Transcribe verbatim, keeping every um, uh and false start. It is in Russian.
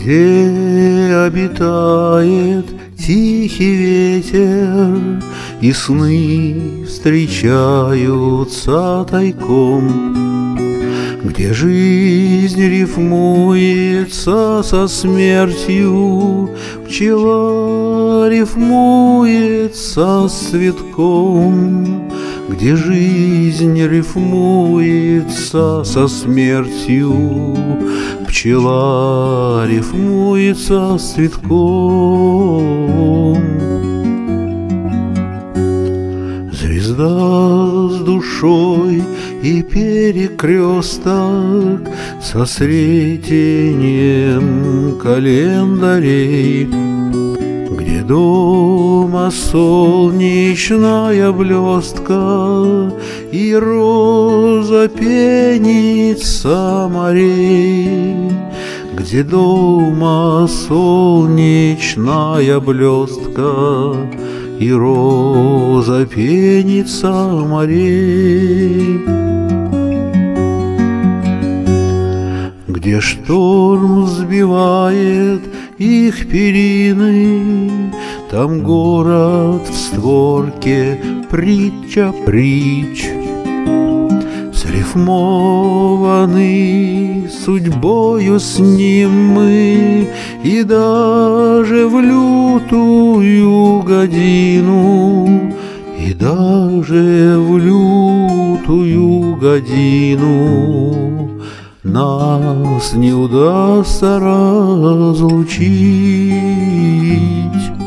где обитает тихий ветер, и сны встречаются тайком, где жизнь рифмуется со смертью, пчела рифмуется с цветком, где жизнь рифмуется со смертью, пчела рифмуется с цветком. Звезда с душой и перекресток со сретением календарей, где дома солнечная блестка и роза пеница морей, где дома солнечная блестка и роза пеница морей, где шторм взбивает их перины, там город в створке, притча притч, срифмованы судьбою с ним мы, и даже в лютую годину, и даже в лютую годину нас не удастся разлучить.